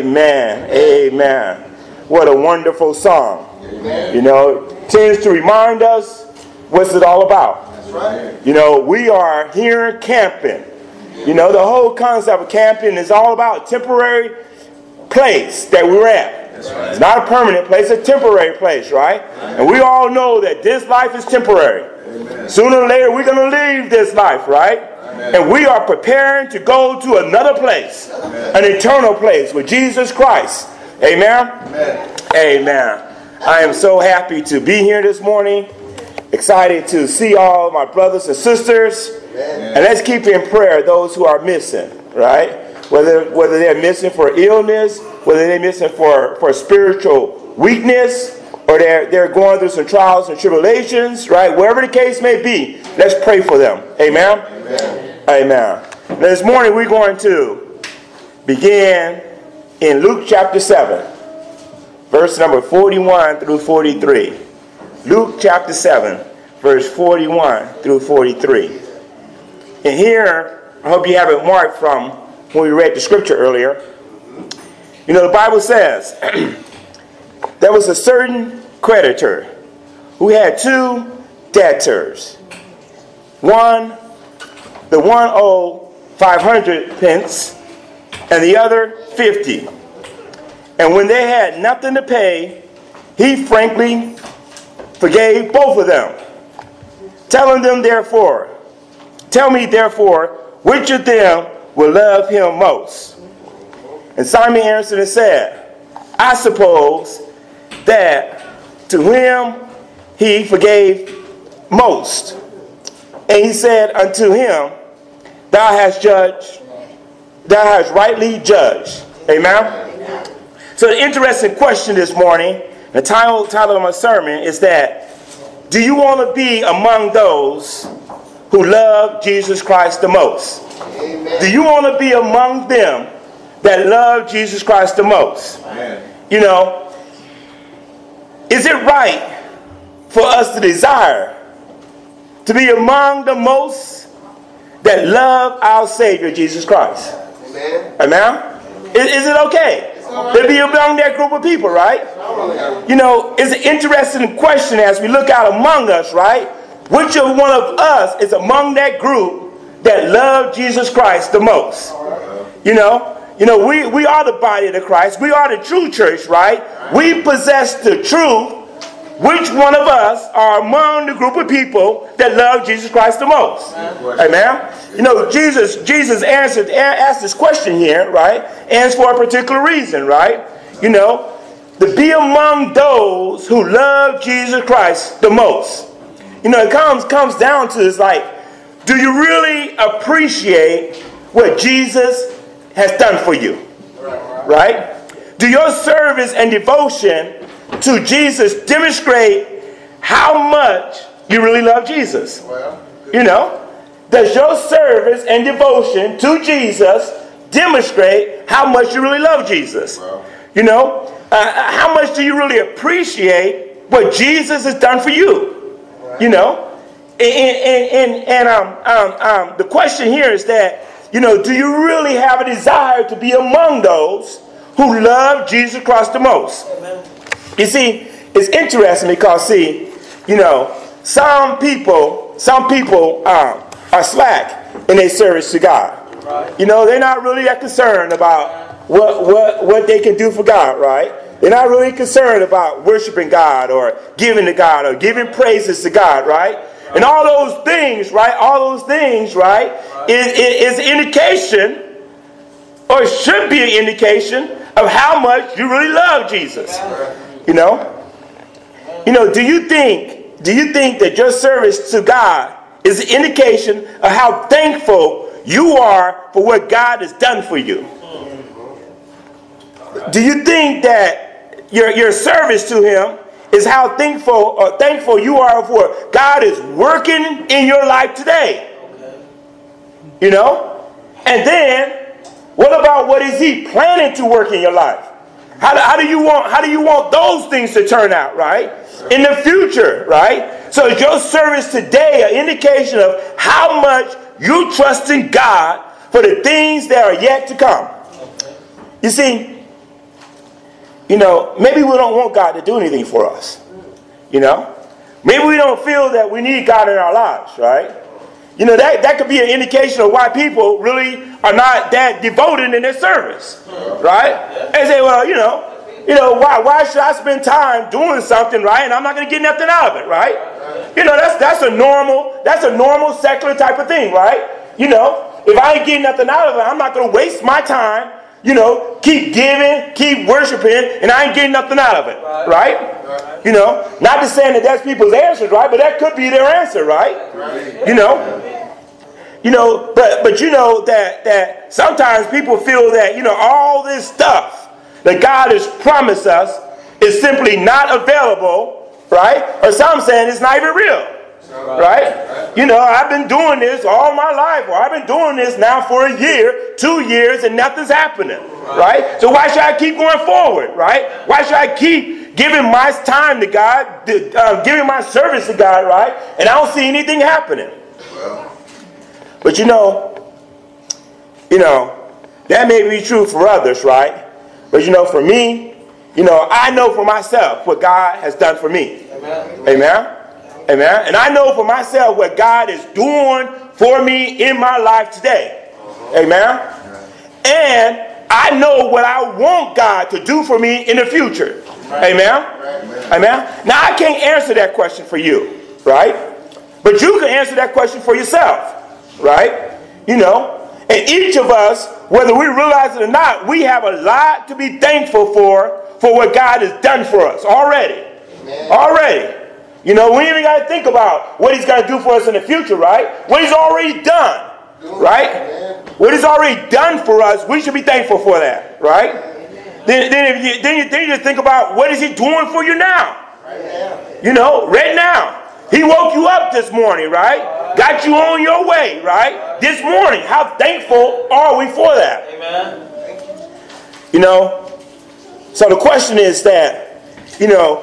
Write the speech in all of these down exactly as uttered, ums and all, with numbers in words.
Amen. Amen. What a wonderful song. Amen. You know, tends to remind us what's it all about. That's right. You know, we are here camping. You know, the whole concept of camping is all about a temporary place that we're at. That's right. It's not a permanent place, it's a temporary place, right? Right. And we all know that this life is temporary. Amen. Sooner or later, we're going to leave this life, right? Amen. And we are preparing to go to another place, Amen. An eternal place with Jesus Christ. Amen? Amen? Amen. I am so happy to be here this morning. Excited to see all my brothers and sisters. Amen. And let's keep in prayer those who are missing, right? Whether whether they're missing for illness, whether they're missing for, for spiritual weakness, or they're, they're going through some trials and tribulations, right? Wherever the case may be, let's pray for them. Amen? Amen. Amen. Now, this morning we're going to begin in Luke chapter seven, verse number forty-one through forty-three. Luke chapter seven, verse forty-one through forty-three. And here, I hope you have it marked from when we read the scripture earlier. You know, the Bible says, there was a certain creditor who had two debtors. One, the one owed five hundred pence, and the other fifty. And when they had nothing to pay, he frankly forgave both of them, telling them therefore, tell me therefore, which of them will love him most? And Simon answered and said, I suppose that to him he forgave most. And he said unto him, thou hast judged, thou hast rightly judged. Amen? So the interesting question this morning, the title, title of my sermon is that, do you want to be among those who love Jesus Christ the most? Amen. Do you want to be among them that love Jesus Christ the most? Amen. You know, is it right for us to desire to be among the most that love our Savior Jesus Christ? Amen. Amen? Is, is it okay to be among that group of people, right? You know, it's an interesting question as we look out among us, right? Which of one of us is among that group that love Jesus Christ the most? You know, you know, we, we are the body of the Christ. We are the true church, right? We possess the truth. Which one of us are among the group of people that love Jesus Christ the most? Amen. You know, Jesus Jesus answered asked this question here, right? And for a particular reason, right? You know, to be among those who love Jesus Christ the most. You know, it comes comes down to is like, do you really appreciate what Jesus has done for you? Right? Do your service and devotion to Jesus demonstrate how much you really love Jesus? You know, does your service and devotion to Jesus demonstrate how much you really love Jesus? You know, uh, how much do you really appreciate what Jesus has done for you? You know, and, and, and, and um, um, um, the question here is that, you know, do you really have a desire to be among those who love Jesus Christ the most? Amen. You see, it's interesting because, see, you know, some people, some people um, are slack in their service to God. Right. You know, they're not really that concerned about what, what, what they can do for God, right? They're not really concerned about worshiping God or giving to God or giving praises to God, right? Right. And all those things, right? All those things, right, right. Is, is, is an indication, or should be an indication, of how much you really love Jesus. Right. You know, you know. Do you think? Do you think that your service to God is an indication of how thankful you are for what God has done for you? Do you think that your your service to Him is how thankful or thankful you are for what God is working in your life today? You know, and then what about what is He planning to work in your life? How do, how do you want how do you want those things to turn out, right? In the future, right? So is your service today an indication of how much you trust in God for the things that are yet to come? You see, you know, maybe we don't want God to do anything for us. You know? Maybe we don't feel that we need God in our lives, right? You know, that, that could be an indication of why people really are not that devoted in their service, right? They say, well, you know, you know, why why should I spend time doing something, right? And I'm not going to get nothing out of it, right? You know, that's that's a normal, that's a normal secular type of thing, right? You know, if I ain't getting nothing out of it, I'm not going to waste my time, you know, keep giving, keep worshiping, and I ain't getting nothing out of it, right? You know, not just saying that that's people's answers, right? But that could be their answer, right? You know, you know, but but you know that that sometimes people feel that, you know, all this stuff that God has promised us is simply not available, right? Or some saying it's not even real, right? You know, I've been doing this all my life, or I've been doing this now for a year, two years, and nothing's happening, right? So why should I keep going forward, right? Why should I keep giving my time to God, uh, giving my service to God, right? And I don't see anything happening. But you know, you know, that may be true for others, right? But you know, for me, you know, I know for myself what God has done for me. Amen. Amen. Amen. And I know for myself what God is doing for me in my life today. Amen. And I know what I want God to do for me in the future. Amen. Amen. Now, I can't answer that question for you, right? But you can answer that question for yourself, right? You know, and each of us, whether we realize it or not, we have a lot to be thankful for, for what God has done for us already. Amen. Already. You know, we even got to think about what he's going to do for us in the future, right? What he's already done, right? Amen. What he's already done for us, we should be thankful for that, right? Amen. Then, then, if you, then, you, then you just think about what is he doing for you now? Right. You know, right now. He woke you up this morning, right? Got you on your way, right? This morning. How thankful are we for that? Amen. You know, so the question is that, you know,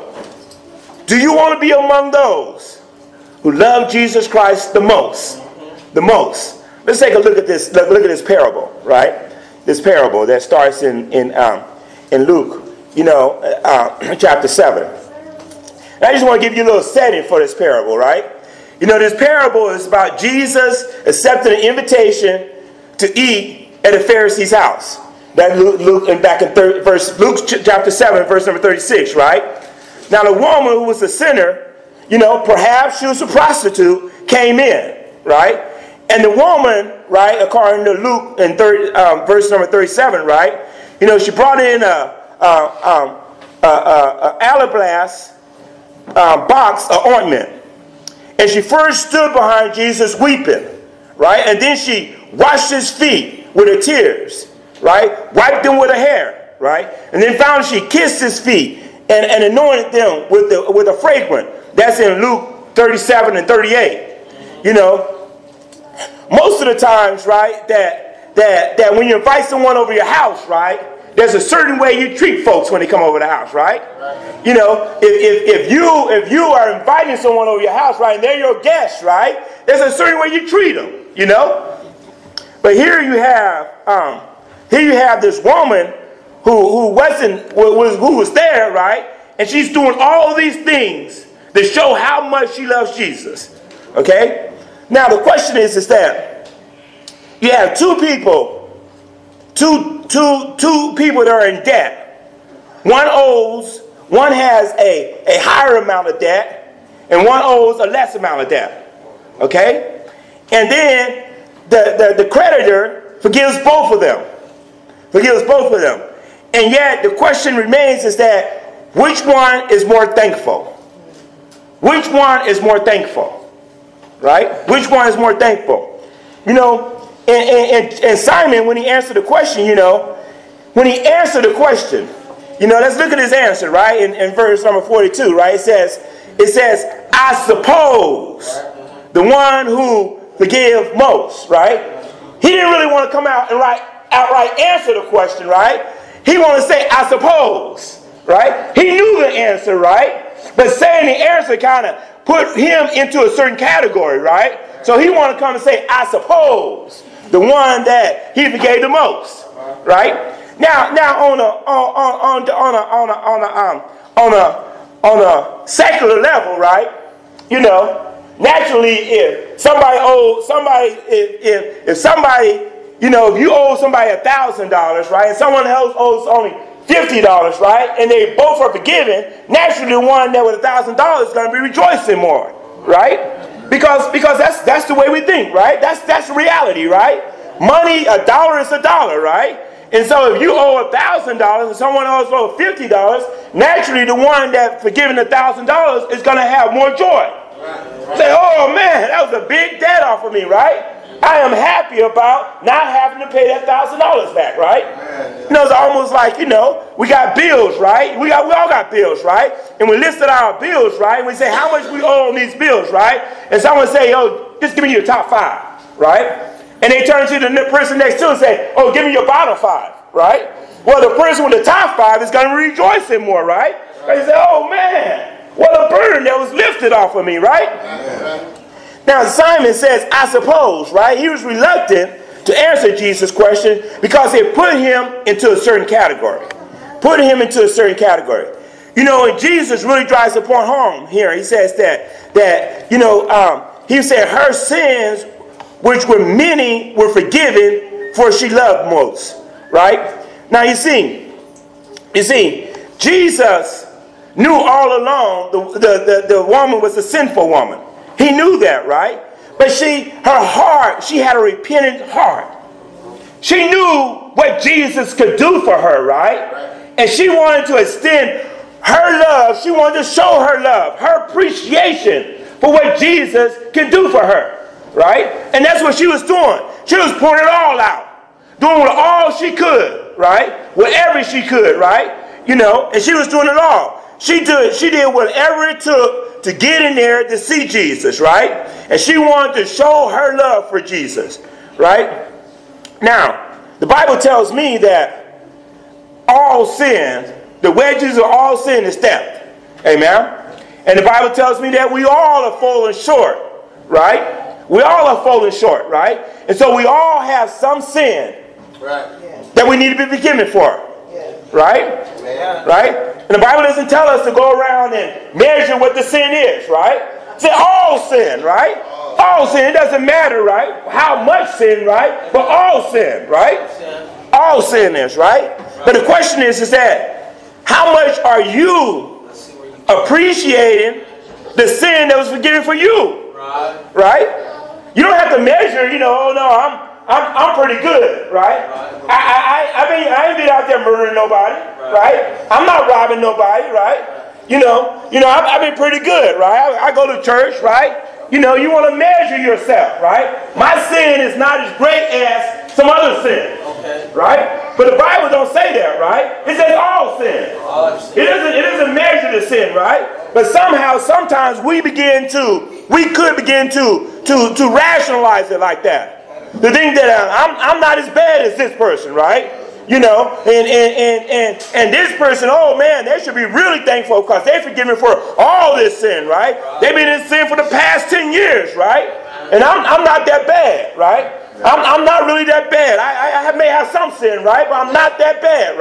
do you want to be among those who love Jesus Christ the most? The most. Let's take a look at this. Look at this parable, right? This parable that starts in in um, in Luke, you know, uh, chapter seven. And I just want to give you a little setting for this parable, right? You know, this parable is about Jesus accepting an invitation to eat at a Pharisee's house. That Luke, Luke and back in thirty, verse Luke chapter seven, verse number thirty-six, right? Now the woman who was a sinner, you know, perhaps she was a prostitute, came in, right? And the woman, right, according to Luke in thirty, um, verse number thirty-seven, right? You know, she brought in a, a, um, a, a, a alabaster uh, box of ointment. And she first stood behind Jesus weeping, right? And then she washed his feet with her tears, right? Wiped them with her hair, right? And then finally she kissed his feet and, and anointed them with, the, with a fragrance. That's in Luke thirty-seven and thirty-eight. You know, most of the times, right, that, that, that when you invite someone over your house, right, there's a certain way you treat folks when they come over the house, right? Right. You know, if, if, if you if you are inviting someone over your house, right, and they're your guests, right, there's a certain way you treat them, you know? But here you have um, here you have this woman who who wasn't was who was there, right? And she's doing all these things to show how much she loves Jesus. Okay? Now the question is, is that you have two people. Two, two, two people that are in debt. One owes, one has a, a higher amount of debt, and one owes a less amount of debt. Okay? And then the, the, the creditor forgives both of them. Forgives both of them. And yet the question remains is that which one is more thankful? Which one is more thankful? Right? Which one is more thankful? You know, And, and, and Simon, when he answered the question, you know, when he answered the question, you know, let's look at his answer, right? In, in verse number forty-two, right? It says, it says, I suppose the one who forgive most, right? He didn't really want to come out and right, outright answer the question, right? He wanted to say, I suppose, right? He knew the answer, right? But saying the answer kind of put him into a certain category, right? So he wanted to come and say, I suppose. The one that he forgave the most, right? now, now on a on on on a on a on a um on a on a secular level, right? You know, naturally, if somebody owes somebody, if if if somebody, you know, if you owe somebody a thousand dollars, right, and someone else owes only fifty dollars, right, and they both are forgiven, naturally, the one that with a thousand dollars is going to be rejoicing more, right? Because because that's that's the way we think, right? That's that's reality, right? Money, a dollar is a dollar, right? And so if you owe a thousand dollars and someone else owes fifty dollars, naturally the one that forgiven a thousand dollars is going to have more joy. Right. Say, oh man, that was a big debt off of me, right? I am happy about not having to pay that thousand dollars back, right? You know, it's almost like, you know, we got bills, right? We got, we all got bills, right? And we listed our bills, right? And we say how much we owe on these bills, right? And someone say, oh, just give me your top five, right? And they turn to the person next to and say, oh, give me your bottom five, right? Well, the person with the top five is going to rejoice in more, right? They say, oh man, what a burden that was lifted off of me, right? Now, Simon says, I suppose, right? He was reluctant to answer Jesus' question because it put him into a certain category. Put him into a certain category. You know, and Jesus really drives the point home here. He says that, that you know, um, he said her sins, which were many, were forgiven, for she loved most. Right? Now, you see, you see, Jesus knew all along the, the, the, the woman was a sinful woman. He knew that, right? But she, her heart, she had a repentant heart. She knew what Jesus could do for her, right? And she wanted to extend her love. She wanted to show her love, her appreciation for what Jesus can do for her, right? And that's what she was doing. She was pouring it all out, doing all she could, right? Whatever she could, right? You know, and she was doing it all. She did, she did whatever it took to get in there to see Jesus, right? And she wanted to show her love for Jesus, right? Now, the Bible tells me that all sin, the wages of all sin is death. Amen? And the Bible tells me that we all have fallen short, right? We all have fallen short, right? And so we all have some sin right. that we need to be forgiven for. Right? Yeah. Right? And the Bible doesn't tell us to go around and measure what the sin is, right? Say all sin, right? All sin. It doesn't matter, right? How much sin, right? But all sin, right? All sin is, right? But the question is, is that how much are you appreciating the sin that was forgiven for you? Right? You don't have to measure, you know, oh no, I'm I'm, I'm pretty good, right? I, I, I, mean, I ain't been out there murdering nobody, right? I'm not robbing nobody, right? You know, you know, I've, I've been pretty good, right? I, I go to church, right? You know, you want to measure yourself, right? My sin is not as great as some other sin, okay. right? But the Bible don't say that, right? It says all sin. It doesn't, it doesn't measure the sin, right? But somehow, sometimes we begin to, we could begin to, to, to rationalize it like that. To think that uh, I'm, I'm not as bad as this person, right? You know, and, and, and, and, and this person, oh man, they should be really thankful because they're forgiven for all this sin, right? They've been in sin for the past ten years, right? And I'm, I'm not that bad, right? I'm, I'm not really that bad. I, I may have some sin, right? But I'm not that bad,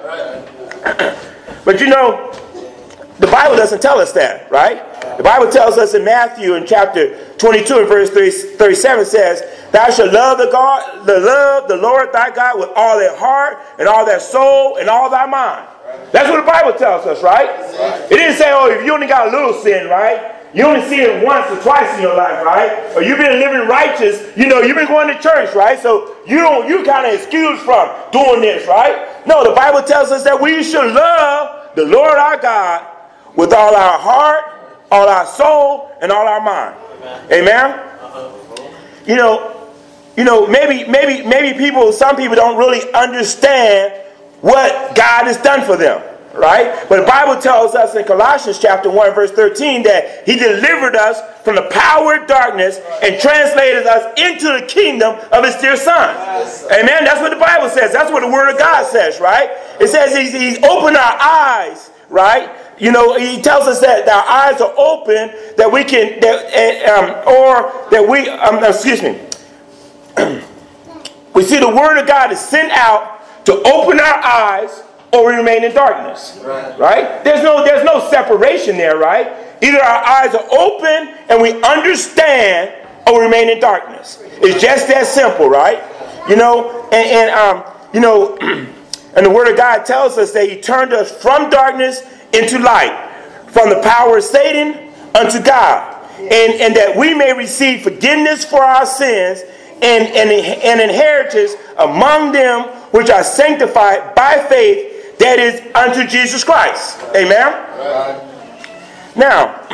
right? But you know, the Bible doesn't tell us that, right? The Bible tells us in Matthew in chapter twenty-two and verse thirty-seven says, thou shalt love the God, the love the Lord thy God with all their heart and all their soul and all thy mind. That's what the Bible tells us, right? It didn't say, oh, if you only got a little sin, right? You only see it once or twice in your life, right? Or you've been living righteous, you know, you've been going to church, right? So you don't, you kind of excused from doing this, right? No, the Bible tells us that we should love the Lord our God with all our heart, all our soul, and all our mind. Amen? Amen? You know, you know, maybe, maybe, maybe people, some people don't really understand what God has done for them, right? But the Bible tells us in Colossians chapter one, verse thirteen, that He delivered us from the power of darkness and translated us into the kingdom of His dear Son. Amen? That's what the Bible says. That's what the Word of God says, right? It says He's, he's opened our eyes, right? You know, He tells us that our eyes are open, that we can, that, um, or that we, um, excuse me, we see the Word of God is sent out to open our eyes or we remain in darkness. Right. Right? There's no, there's no separation there, right? Either our eyes are open and we understand or we remain in darkness. It's just that simple, right? You know, and, and um, you know, and the Word of God tells us that He turned us from darkness into light, from the power of Satan unto God, and, and that we may receive forgiveness for our sins and, and an inheritance among them which are sanctified by faith, that is unto Jesus Christ. Amen? Right. Now,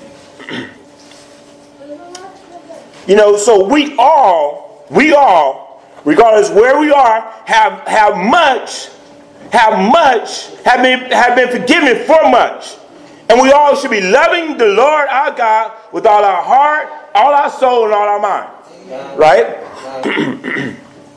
you know, so we all, we all, regardless where we are, have have much, have much, have been have been forgiven for much. And we all should be loving the Lord our God with all our heart, all our soul, and all our mind. Right?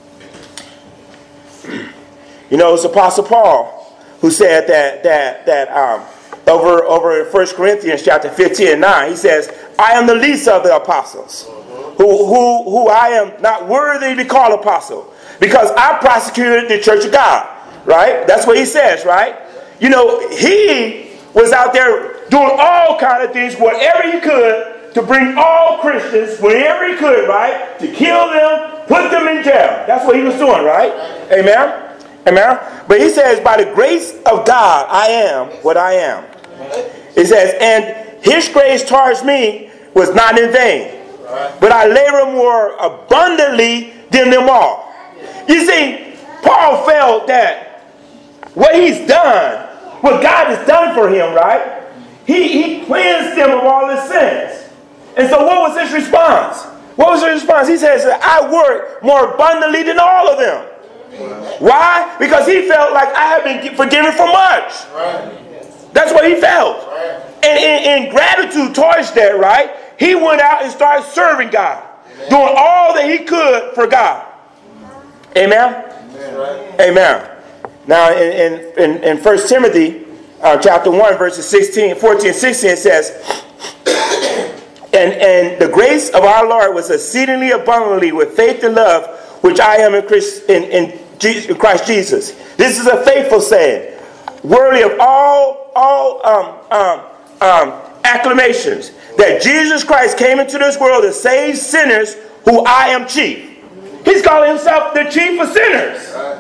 You know, it's Apostle Paul who said that that that um, over over in First Corinthians chapter fifteen and nine, he says, "I am the least of the apostles, who who who I am not worthy to be called apostle, because I prosecuted the church of God." Right? That's what he says. Right? You know, he was out there doing all kind of things, whatever he could, to bring all Christians, whenever he could, right? To kill them, put them in jail. That's what he was doing, right? Amen? Amen? But he says, by the grace of God, I am what I am. It says, and his grace towards me was not in vain, but I labor more abundantly than them all. You see, Paul felt that what he's done, what God has done for him, right? He, he cleansed him of all his sins. And so what was his response? What was his response? He says, I work more abundantly than all of them. Why? Because he felt like I have been forgiven for much. That's what he felt. And in, in gratitude towards that, right, he went out and started serving God. Doing all that he could for God. Amen? Amen. Amen. Now, in, in, in First Timothy uh, chapter one, verses sixteen, fourteen, and sixteen, it says, and, and the grace of our Lord was exceedingly abundantly with faith and love, which I am in Christ, in, in, Jesus, in Christ Jesus. This is a faithful saying, worthy of all, all um, um, um, acclamations, that Jesus Christ came into this world to save sinners, who I am chief. He's calling himself the chief of sinners.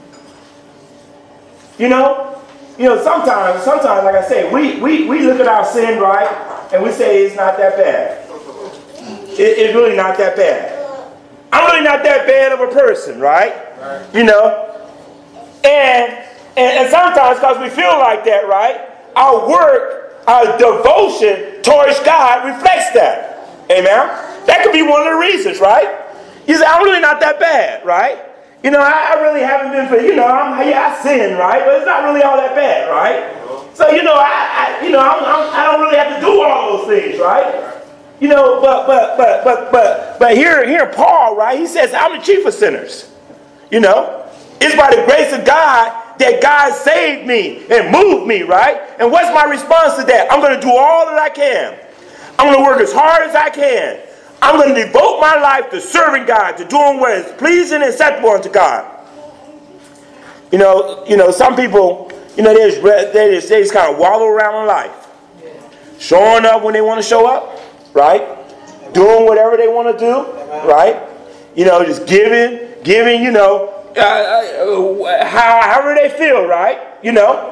You know, you know, sometimes, sometimes, like I say, we, we, we look at our sin, right, and we say it's not that bad. It, it's really not that bad. I'm really not that bad of a person, right? Right. You know, and, and and sometimes because we feel like that, right, our work, our devotion towards God reflects that. Amen? That could be one of the reasons, right? You say, I'm really not that bad, right? You know, I, I really haven't been for, you know, I'm, yeah, I sin, right? But it's not really all that bad, right? So, you know, I, I you know, I'm, I'm, I don't really have to do all those things, right? You know, but, but, but, but, but, but here, here, Paul, right? He says, I'm the chief of sinners. You know, it's by the grace of God that God saved me and moved me, right? And what's my response to that? I'm going to do all that I can. I'm going to work as hard as I can. I'm going to devote my life to serving God, to doing what is pleasing and acceptable unto God. You know, you know, some people, you know, they just, they just, they just kind of wallow around in life. Showing up when they want to show up, right? Doing whatever they want to do, right? You know, just giving, giving, you know, uh, uh, how, however they feel, right? You know?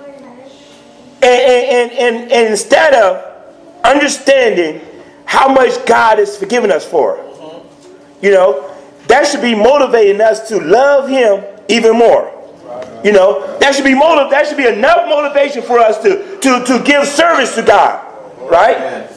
And, and, and, and instead of understanding how much God has forgiven us for, you know, that should be motivating us to love Him even more. You know, that should be motiv- that should be enough motivation for us to, to, to give service to God, right?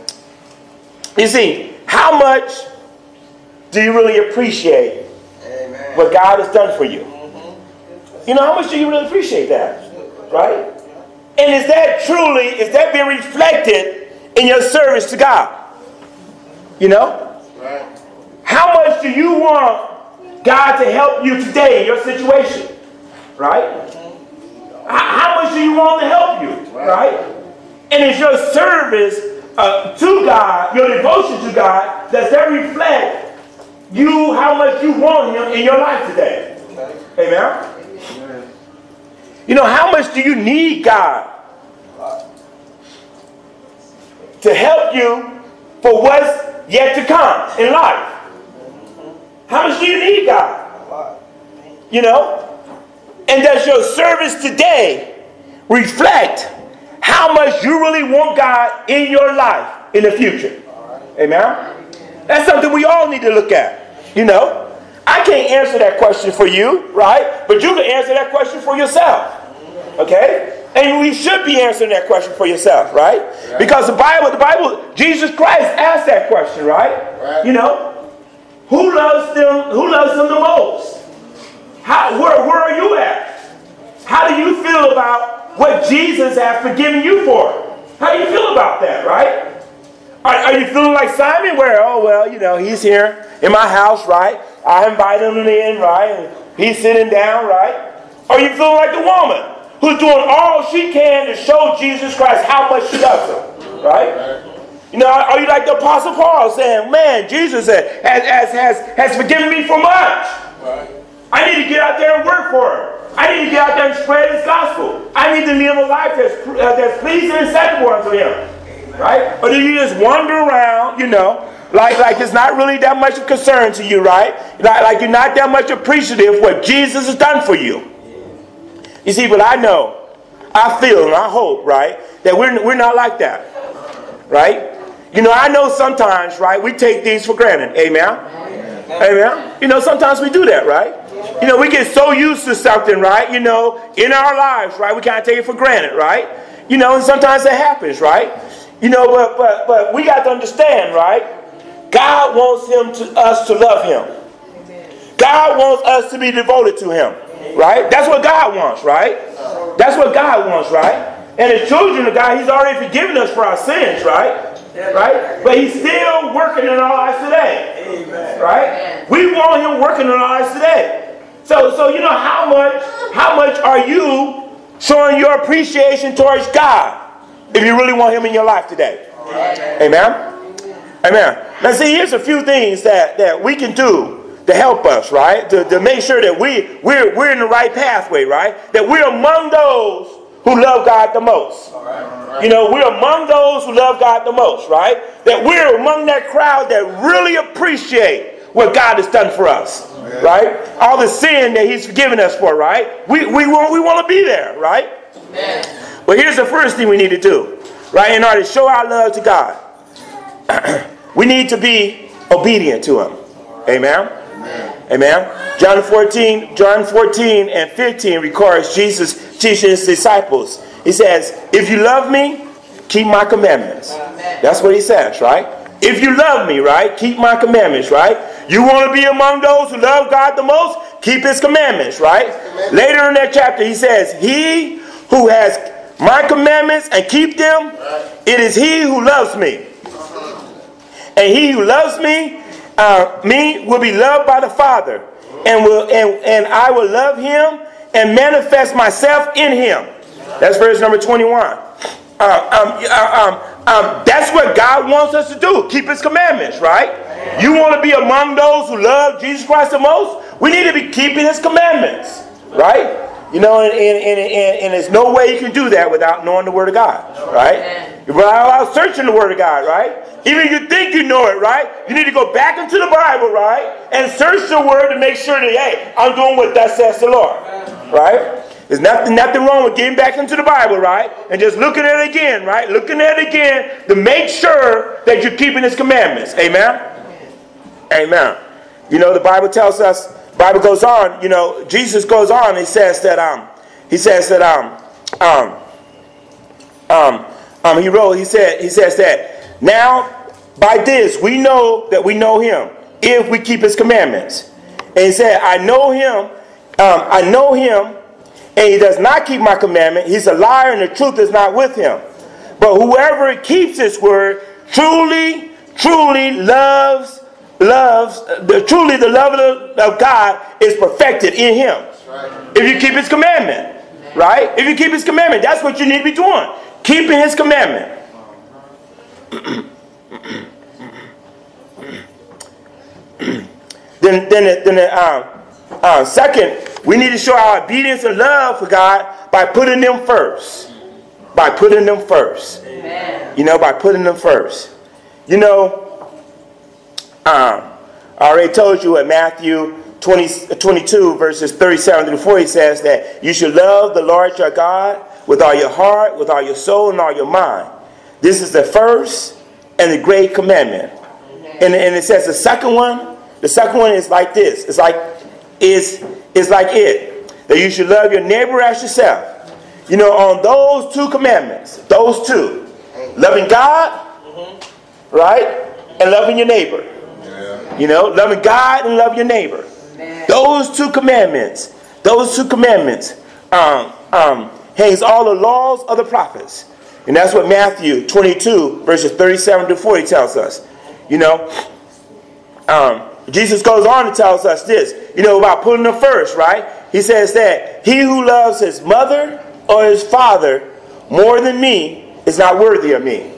You see, how much do you really appreciate Amen. What God has done for you? Mm-hmm. You know, how much do you really appreciate that? Right? And is that truly, is that being reflected in your service to God? You know? Right. How much do you want God to help you today in your situation? Right? Mm-hmm. How much do you want to help you? Right? right? And is your service uh, to God, your devotion to God, does that reflect you, how much you want Him in your life today? Okay. Amen? You know, how much do you need God to help you for what's yet to come in life? How much do you need God? You know? And does your service today reflect how much you really want God in your life in the future? Amen? That's something we all need to look at. You know? I can't answer that question for you, right? But you can answer that question for yourself. Okay? And we should be answering that question for yourself, right? Because the Bible, the Bible, Jesus Christ asked that question, right? You know? Who loves them, who loves them the most? How, where, where are you at? How do you feel about what Jesus has forgiven you for? How do you feel about that, right? Are, are you feeling like Simon where, oh, well, you know, he's here in my house, right? I invited him in, right? And he's sitting down, right? Or are you feeling like the woman who's doing all she can to show Jesus Christ how much she loves him, right? You know, are you like the Apostle Paul saying, man, Jesus has, has, has, has forgiven me for much. I need to get out there and work for him. I need to get out there and spread his gospel. I need to live a life that's, uh, that's pleasing and acceptable unto him. Right? Or do you just wander around, you know, like, like it's not really that much of concern to you, right? Like, like you're not that much appreciative of what Jesus has done for you. You see, but I know, I feel, and I hope, right, that we're, we're not like that. Right? You know, I know sometimes, right, we take things for granted. Amen? Amen? You know, sometimes we do that, right? You know, we get so used to something, right? You know, in our lives, right? We kind of take it for granted, right? You know, and sometimes it happens, right? You know, but but but we got to understand, right? God wants him to us to love him. God wants us to be devoted to him, right? That's what God wants, right? That's what God wants, right? And as children of God, he's already forgiven us for our sins, right? Right? But he's still working in our lives today. Right? We want him working in our lives today. So, so you know, how much, how much are you showing your appreciation towards God if you really want him in your life today? Amen? Amen. Now see, here's a few things that, that we can do to help us, right? To, to make sure that we, we're, we're in the right pathway, right? That we're among those who love God the most. All right, all right. You know, we're among those who love God the most, right? That we're among that crowd that really appreciate what God has done for us, okay. Right? All the sin that he's forgiven us for, right? We, we, want, we want to be there, right? Amen. Well, here's the first thing we need to do, right? In order to show our love to God, we need to be obedient to him. Amen? Amen. Amen. John fourteen, John fourteen and fifteen records Jesus teaching his disciples. He says, if you love me, keep my commandments. Amen. That's what he says, right? If you love me, right, keep my commandments, right? You want to be among those who love God the most? Keep his commandments, right? Amen. Later in that chapter, he says, he who has my commandments and keep them, right, it is he who loves me. And he who loves me, uh, me will be loved by the Father. And will and, and I will love him and manifest myself in him. That's verse number twenty-one. Uh, um, uh, um, um, that's what God wants us to do. Keep his commandments, right? You want to be among those who love Jesus Christ the most? We need to be keeping his commandments, right? You know, and, and, and, and, and there's no way you can do that without knowing the Word of God, right? Without searching the Word of God, right? Even if you think you know it, right? You need to go back into the Bible, right? And search the Word to make sure that, hey, I'm doing what thus says the Lord, right? There's nothing, nothing wrong with getting back into the Bible, right? And just looking at it again, right? Looking at it again to make sure that you're keeping his commandments. Amen? Amen. You know, the Bible tells us, Bible goes on, you know, Jesus goes on, he says that, um, he says that, um, um, um, um, he wrote, he said, he says that, now, by this, we know that we know him, if we keep his commandments. And he said, I know him, um, I know him, and he does not keep my commandment. He's a liar, and the truth is not with him. But whoever keeps his word, truly, truly loves, loves, the, truly the love of, of God is perfected in him. Right. If you keep his commandment, right? If you keep his commandment, that's what you need to be doing. Keeping his commandment. then, then, then, uh, uh, second, we need to show our obedience and love for God by putting them first. By putting them first. Amen. You know, by putting them first. You know, um, I already told you at Matthew twenty, twenty-two, verses thirty-seven through forty says that you should love the Lord your God with all your heart, with all your soul, and all your mind. This is the first and the great commandment. And, and it says the second one, the second one is like this. It's like, is, is like it. That you should love your neighbor as yourself. You know, on those two commandments, those two, loving God, right, and loving your neighbor. You know, loving God and love your neighbor. Those two commandments, those two commandments um, um, hangs all the laws of the prophets. And that's what Matthew twenty-two, verses thirty-seven to forty tells us. You know, um, Jesus goes on and tells us this, you know, about putting them first, right? He says that he who loves his mother or his father more than me is not worthy of me.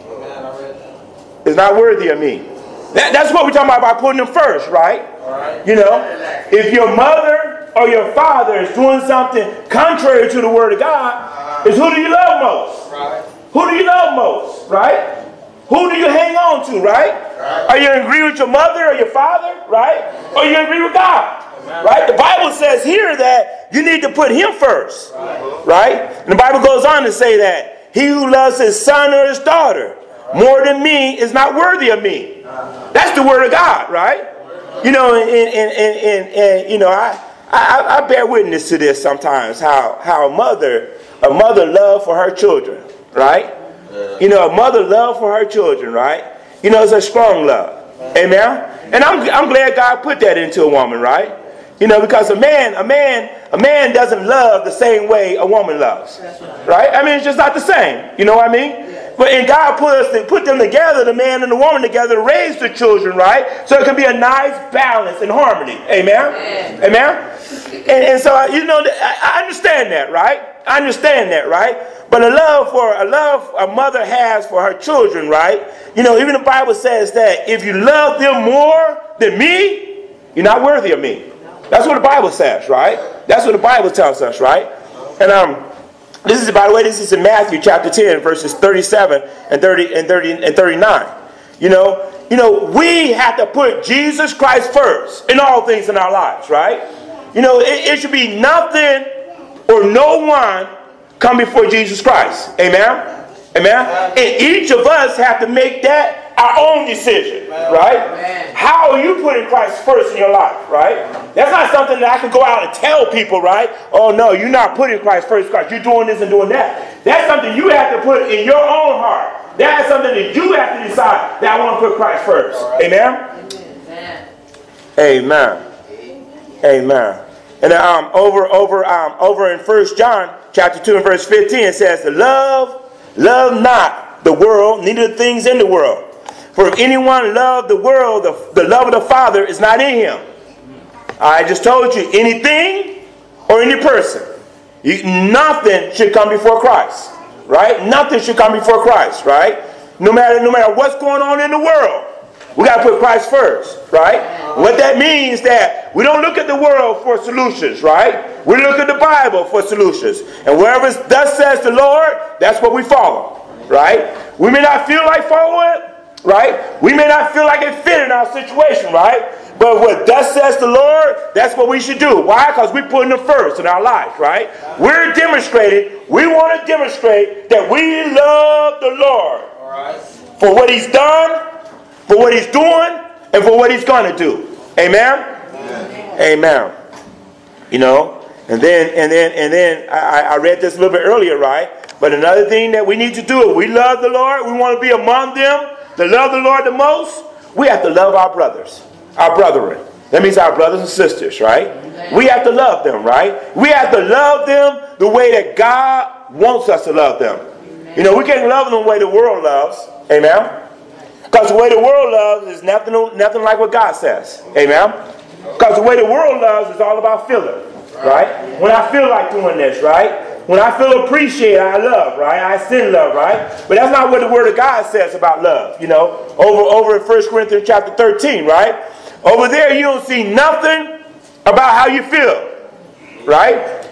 Is not worthy of me. That, that's what we're talking about by putting them first, right? Right. You know, if your mother or your father is doing something contrary to the word of God, is who do you love most? Right. Who do you love most? Right? Who do you hang on to? Right? Right. Are you in agree with your mother or your father? Right? Or you agree with God? Amen. Right? The Bible says here that you need to put him first. Right? Right? And the Bible goes on to say that he who loves his son or his daughter more than me is not worthy of me. That's the word of God, right? You know, and, and, and, and, and you know, I, I I bear witness to this sometimes. How how a mother a mother love for her children, right? You know, a mother love for her children, right? You know, it's a strong love, amen. And I'm I'm glad God put that into a woman, right? You know, because a man a man a man doesn't love the same way a woman loves, right? I mean, it's just not the same. You know what I mean? But and God put us to put them together, the man and the woman together, to raise the children, right? So it can be a nice balance and harmony. Amen? Amen? Amen? And, and so, you know, I understand that, right? I understand that, right? But a love for a love a mother has for her children, right? You know, even the Bible says that if you love them more than me, you're not worthy of me. That's what the Bible says, right? That's what the Bible tells us, right? And um. This is, by the way, this is in Matthew chapter ten, verses thirty-seven and thirty and thirty and thirty-nine. You know, you know, we have to put Jesus Christ first in all things in our lives, right? You know, it, it should be nothing or no one come before Jesus Christ. Amen? Amen? And each of us have to make that our own decision, right? Amen. How are you putting Christ first in your life, right? That's not something that I can go out and tell people, right? Oh, no, you're not putting Christ first, Christ. You're doing this and doing that. That's something you have to put in your own heart. That's something that you have to decide that I want to put Christ first. Right. Amen? Amen. Amen. Amen. And um, over, over, um, over in First John chapter two and verse fifteen, it says, love, love not the world, neither the things in the world. For if anyone love the world, the, the love of the Father is not in him. I just told you, anything or any person, you, nothing should come before Christ, right? Nothing should come before Christ, right? No matter, no matter what's going on in the world, we got to put Christ first, right? What that means that we don't look at the world for solutions, right? We look at the Bible for solutions. And wherever thus says the Lord, that's what we follow, right? We may not feel like following it, right? We may not feel like it fit in our situation, right? But what thus says the Lord, that's what we should do. Why? Because we're putting Him first in our life, right? We're demonstrating, we want to demonstrate that we love the Lord for what He's done, for what He's doing, and for what He's going to do. Amen? Amen. Amen. You know, and then and then and then I, I read this a little bit earlier, right? But another thing that we need to do, if we love the Lord, we want to be among them that love the Lord the most, we have to love our brothers, our brethren. That means our brothers and sisters, right? Amen. We have to love them, right? We have to love them the way that God wants us to love them. Amen. You know, we can't love them the way the world loves. Amen? Because the way the world loves is nothing, nothing like what God says. Amen? Because the way the world loves is all about feeling, right? When I feel like doing this, right? When I feel appreciated, I love, right? I send love, right? But that's not what the Word of God says about love, you know. Over, over in First Corinthians chapter thirteen, right? Over there, you don't see nothing about how you feel, right?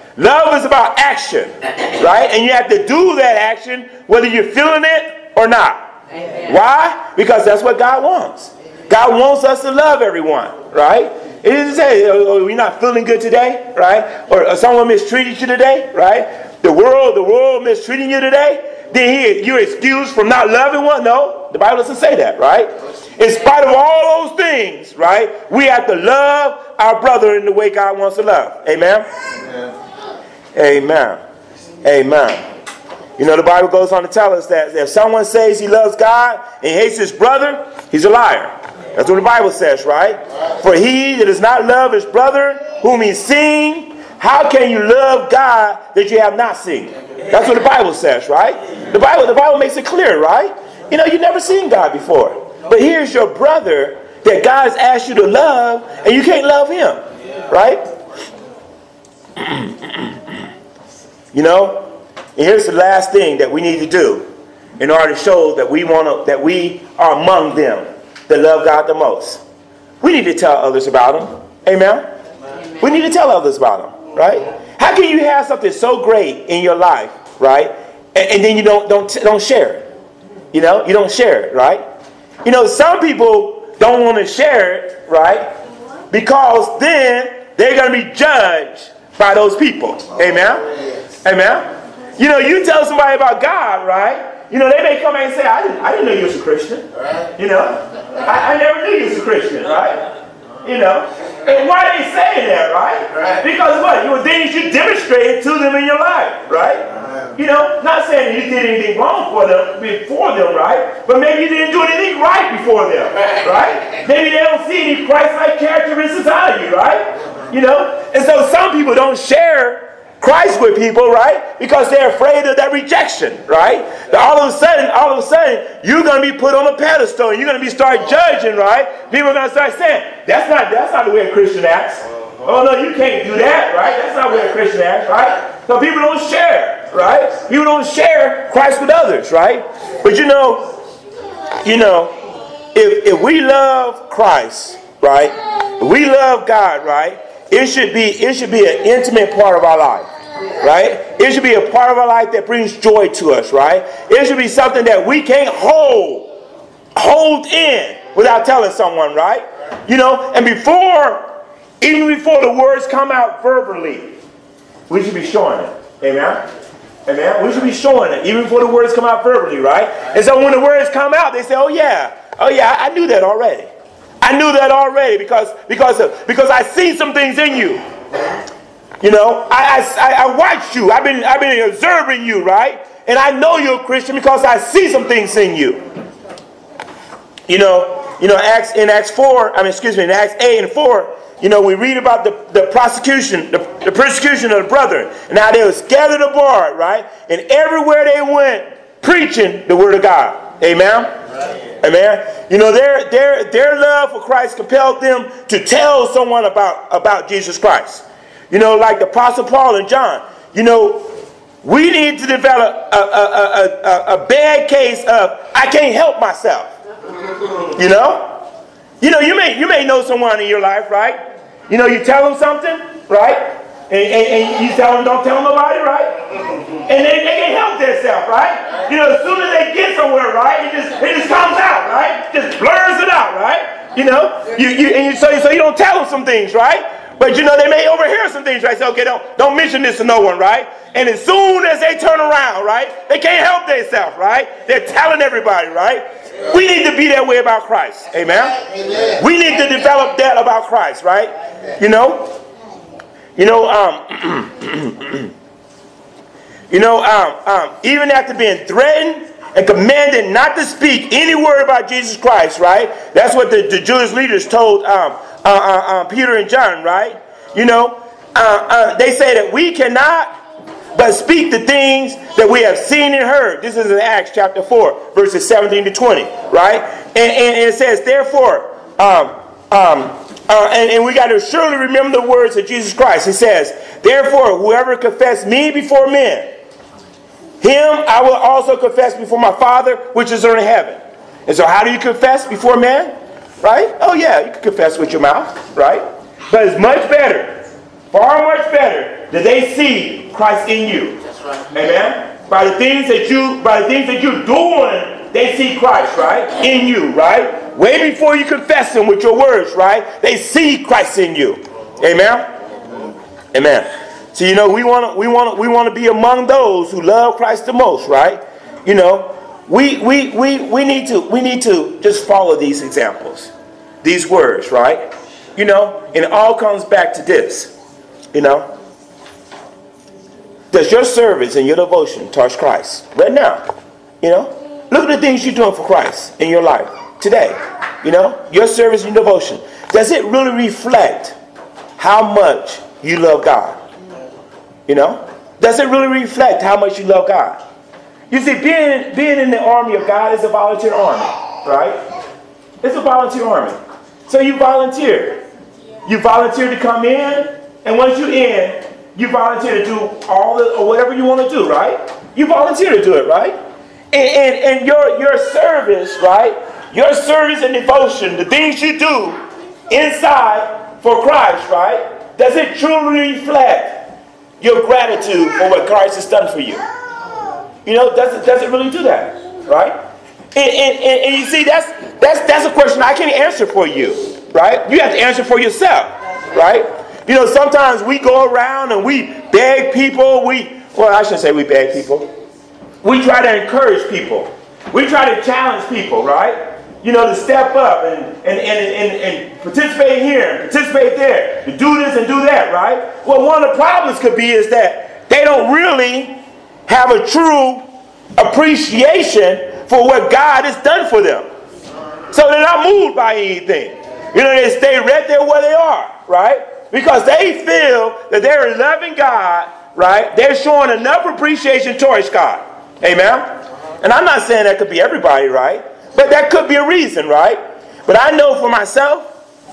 Love is about action, right? And you have to do that action whether you're feeling it or not. Amen. Why? Because that's what God wants. God wants us to love everyone, right? It doesn't say, oh, you're not feeling good today, right? Or, or someone mistreated you today, right? The world, the world mistreating you today, then you're excused from not loving one? No, the Bible doesn't say that, right? In spite of all those things, right, we have to love our brother in the way God wants to love. Amen? Amen. Amen. Amen. You know, the Bible goes on to tell us that if someone says he loves God and hates his brother, he's a liar. That's what the Bible says, right? For he that does not love his brother whom he's seen, how can you love God that you have not seen? That's what the Bible says, right? The Bible, the Bible makes it clear, right? You know, you've never seen God before. But here's your brother that God has asked you to love, and you can't love him, right? You know, and here's the last thing that we need to do in order to show that we want to, that we are among them that love God the most. We need to tell others about him. Amen? Amen. We need to tell others about him, right? How can you have something so great in your life, right? And, and then you don't don't don't share it. You know, you don't share it, right? You know, some people don't want to share it, right? Because then they're going to be judged by those people. Amen? Amen? You know, you tell somebody about God, right? You know, they may come in and say, I didn't, I didn't know you was a Christian. You know, I, I never knew you was a Christian, right? You know, and why are they saying that, right? Because what? You were things you demonstrated to them in your life, right? You know, not saying that you did anything wrong for them, before them, right? But maybe you didn't do anything right before them, right? Maybe they don't see any Christ-like characteristics out of you, right? You know, and so some people don't share Christ with people, right? Because they're afraid of that rejection, right? That all of a sudden, all of a sudden, you're going to be put on a pedestal, and you're going to be start judging, right? People are going to start saying, "That's not, that's not the way a Christian acts." Oh no, you can't do that, right? That's not the way a Christian acts, right? So people don't share, right? People don't share Christ with others, right? But you know, you know, if if we love Christ, right? If we love God, right? It should be it should be an intimate part of our life, right? It should be a part of our life that brings joy to us, right? It should be something that we can't hold, hold in without telling someone, right? You know, and before, even before the words come out verbally, we should be showing it. Amen? Amen? We should be showing it, even before the words come out verbally, right? And so when the words come out, they say, oh yeah, oh yeah, I knew that already. I knew that already because because of, because I see some things in you. You know, I, I I watched you. I've been I've been observing you, right? And I know you're a Christian because I see some things in you. You know, you know, Acts in Acts four. I mean, excuse me, in Acts eight and four. You know, we read about the the prosecution, the, the persecution of the brethren, and how they were scattered abroad, right? And everywhere they went, preaching the word of God. Amen. Right. Amen. You know, their their their love for Christ compelled them to tell someone about, about Jesus Christ. You know, like the Apostle Paul and John. You know, we need to develop a, a, a, a, a bad case of I can't help myself. You know? You know, you may you may know someone in your life, right? You know, you tell them something, right? And, and, and you tell them don't tell nobody, right? And they, they can't help themselves, right? You know, as soon as they get somewhere, right, it just it just comes out, right? Just blurs it out, right? You know, you you and you so so you don't tell them some things, right? But you know they may overhear some things, right? Say, okay, don't don't mention this to no one, right? And as soon as they turn around, right, they can't help themselves, right? They're telling everybody, right? We need to be that way about Christ, amen? Amen. We need to develop that about Christ, right? You know. You know, um, you know, um, um, even after being threatened and commanded not to speak any word about Jesus Christ, right? That's what the, the Jewish leaders told um, uh, uh, uh, Peter and John, right? You know, uh, uh, they say that we cannot but speak the things that we have seen and heard. This is in Acts chapter four, verses seventeen to twenty, right? And, and, and it says, therefore, um, um, Uh, and, and we got to surely remember the words of Jesus Christ. He says, therefore, whoever confess me before men, him I will also confess before my Father, which is in heaven. And so how do you confess before men? Right? Oh yeah, you can confess with your mouth, right? But it's much better Far much better that they see Christ in you. That's right. Amen. By the things that you, by the things that you're doing, they see Christ, right? In you, right? Way before you confess Him with your words, right? They see Christ in you. Amen. Amen. So you know we want to, we want to, we want to be among those who love Christ the most, right? You know, we we we we need to we need to just follow these examples, these words, right? You know, and it all comes back to this. You know, does your service and your devotion touch Christ right now? You know, look at the things you're doing for Christ in your life today. You know, your service and devotion. Does it really reflect how much you love God? You know, does it really reflect how much you love God? You see, being being in the army of God is a volunteer army, right? It's a volunteer army. So you volunteer. You volunteer to come in. And once you're in, you volunteer to do all the, or whatever you want to do, right? You volunteer to do it, right? And, and, and your, your service, right? Your service and devotion, the things you do inside for Christ, right? Does it truly reflect your gratitude for what Christ has done for you? You know, does it, does it really do that, right? And, and, and, and you see, that's, that's, that's a question I can't answer for you, right? You have to answer for yourself, right? You know, sometimes we go around and we beg people. We, well, I shouldn't say we beg people. We try to encourage people. We try to challenge people, right? You know, to step up and, and, and, and, and participate here and participate there. To do this and do that, right? Well, one of the problems could be is that they don't really have a true appreciation for what God has done for them. So they're not moved by anything. You know, they stay right there where they are, right? Because they feel that they're loving God, right? They're showing enough appreciation towards God. Amen? And I'm not saying that could be everybody, right? But that could be a reason, right? But I know for myself,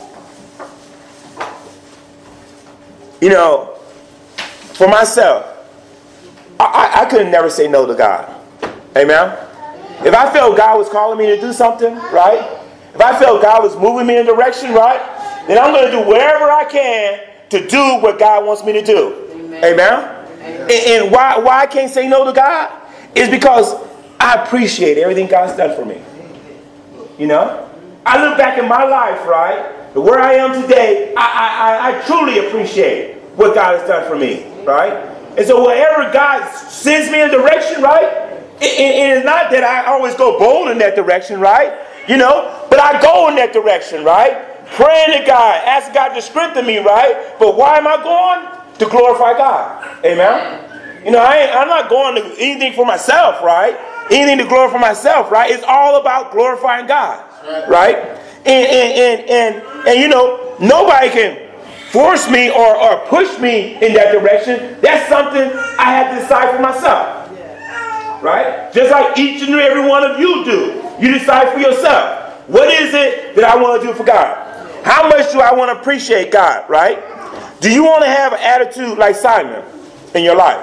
you know, for myself, I, I, I could never say no to God. Amen? If I felt God was calling me to do something, right? If I felt God was moving me in a direction, right? Then I'm going to do whatever I can to do what God wants me to do. Amen? Amen? And, and why, why I can't say no to God is because I appreciate everything God's done for me. You know? I look back in my life, right? Where I am today, I, I, I truly appreciate what God has done for me, right? And so wherever God sends me in a direction, right? It, it, it is not that I always go bold in that direction, right? You know? But I go in that direction, right? Praying to God, asking God to strengthen me, right? But why am I going? To glorify God. Amen? You know, I ain't, I'm not going to anything for myself, right? Anything to glorify myself, right? It's all about glorifying God, right? And, and, and, and, and you know, nobody can force me or, or push me in that direction. That's something I have to decide for myself, right? Just like each and every one of you do. You decide for yourself. What is it that I want to do for God? How much do I want to appreciate God, right? Do you want to have an attitude like Simon in your life?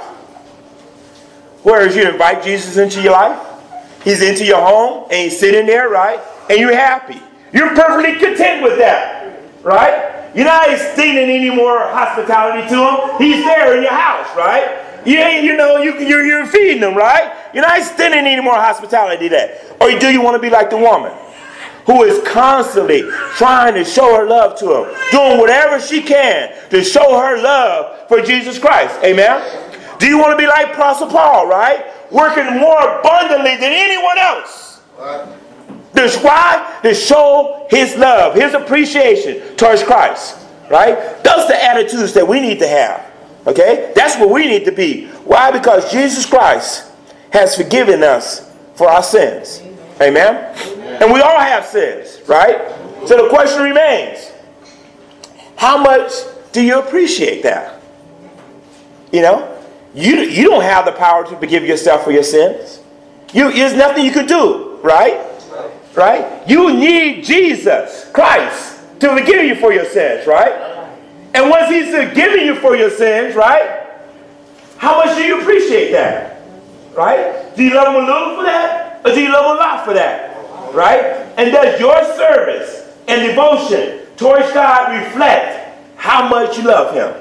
Whereas you invite Jesus into your life, He's into your home, and He's sitting there, right? And you're happy. You're perfectly content with that, right? You're not extending any more hospitality to Him. He's there in your house, right? You, you know, you, you're, you're feeding Him, right? You're not extending any more hospitality to that. Or do you want to be like the woman who is constantly trying to show her love to Him, doing whatever she can to show her love for Jesus Christ? Amen? Do you want to be like Apostle Paul, right? Working more abundantly than anyone else. That's why? To show his love, his appreciation towards Christ, right? Those are the attitudes that we need to have, okay? That's what we need to be. Why? Because Jesus Christ has forgiven us for our sins. Amen? Amen. And we all have sins, right? So the question remains, how much do you appreciate that? You know? You, you don't have the power to forgive yourself for your sins. You, there's nothing you could do, right? Right? You need Jesus Christ to forgive you for your sins, right? And once He's forgiven you for your sins, right? How much do you appreciate that? Right? Do you love Him a little for that? Or do you love Him a lot for that? Right? And does your service and devotion towards God reflect how much you love Him?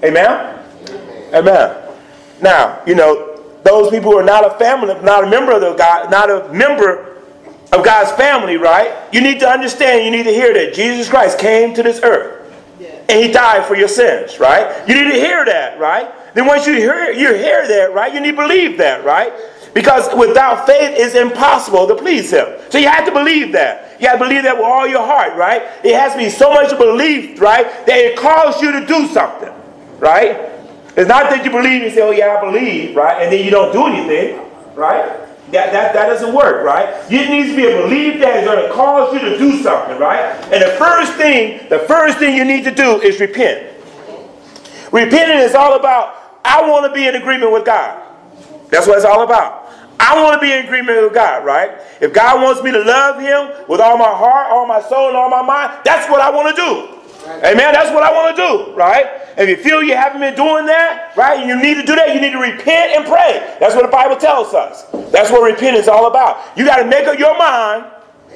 Amen? Amen. Now, you know, those people who are not a family, not a member of the God, not a member of God's family, right? You need to understand, you need to hear that Jesus Christ came to this earth and he died for your sins, right? You need to hear that, right? Then once you hear, you hear that, right, you need to believe that, right? Because without faith, it's impossible to please him. So you have to believe that. You have to believe that with all your heart, right? It has to be so much belief, right, that it calls you to do something, right? It's not that you believe and say, oh yeah, I believe, right? And then you don't do anything, right? That, that, that doesn't work, right? It needs to be a belief that is going to cause you to do something, right? And the first thing, the first thing you need to do is repent. Repenting is all about, I want to be in agreement with God. That's what it's all about. I want to be in agreement with God, right? If God wants me to love him with all my heart, all my soul, and all my mind, that's what I want to do. Amen. That's what I want to do, right? If you feel you haven't been doing that, right, and you need to do that, you need to repent and pray. That's what the Bible tells us. That's what repentance is all about. You got to make up your mind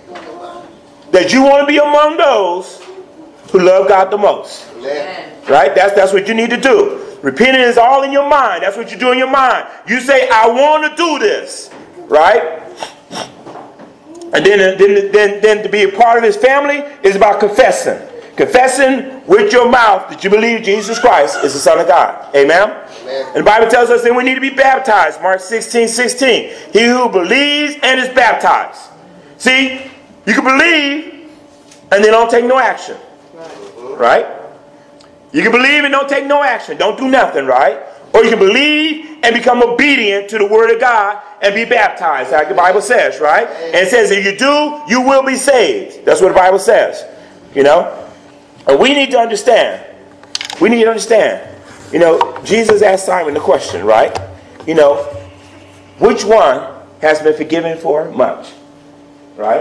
that you want to be among those who love God the most. Right? That's, that's what you need to do. Repenting is all in your mind. That's what you do in your mind. You say, I want to do this. Right? And then, then, then, then to be a part of his family is about confessing. Confessing with your mouth that you believe Jesus Christ is the Son of God. Amen? Amen. And the Bible tells us that we need to be baptized. Mark sixteen sixteen. He who believes and is baptized. See, you can believe and then don't take no action. Right? You can believe and don't take no action. Don't do nothing, right? Or you can believe and become obedient to the Word of God and be baptized, like the Bible says, right? And it says if you do, you will be saved. That's what the Bible says. You know? And we need to understand. We need to understand. You know, Jesus asked Simon the question, right? You know, which one has been forgiven for much? Right?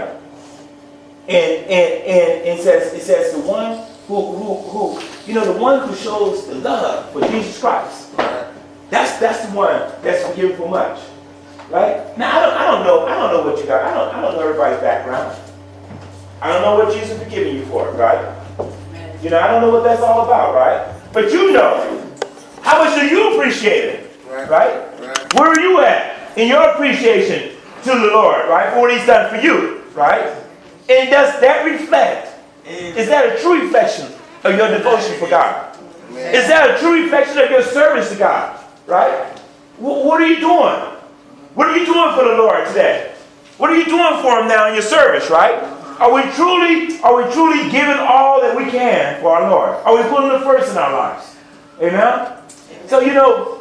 And and and it says it says the one who who who you know the one who shows the love for Jesus Christ. That's that's the one that's forgiven for much. Right? Now I don't I don't know I don't know what you got. I don't I don't know everybody's background. I don't know what Jesus is forgiving you for, right? You know, I don't know what that's all about, right? But you know. How much do you appreciate it? Right? right? right. Where are you at in your appreciation to the Lord, right? For what he's done for you, right? And does that reflect? Is that a true reflection of your devotion for God? Is that a true reflection of your service to God, right? What are you doing? What are you doing for the Lord today? What are you doing for him now in your service, right? Are we truly, are we truly giving all that we can for our Lord? Are we putting him first in our lives? Amen? So, you know,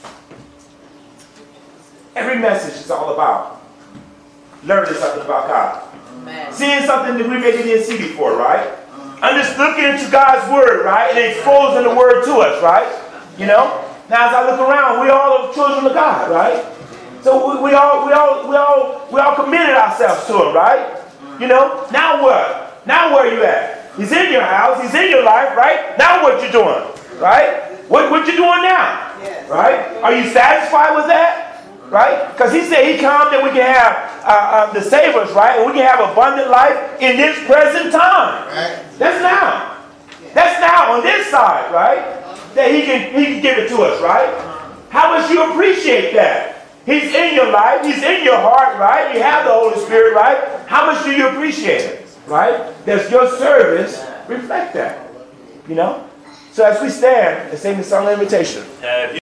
every message is all about learning something about God. Amen. Seeing something that we maybe didn't see before, right? I'm just looking into God's Word, right? And exposing the Word to us, right? You know? Now, as I look around, we all are children of God, right? So we, we all, we all, we all, we all committed ourselves to Him, right? You know? Now what? Now where are you at? He's in your house. He's in your life, right? Now what you doing, right? What, what you doing now? Yes. Right? Are you satisfied with that? Right? Because he said he come that we can have uh, uh, the save us, right? And we can have abundant life in this present time. Right. That's now. That's now on this side, right? That he can, he can give it to us, right? How much you appreciate that? He's in your life. He's in your heart, right? You have the Holy Spirit, right? How much do you appreciate it? Right? Does your service reflect that? You know? So as we stand and sing the song of invitation. Uh,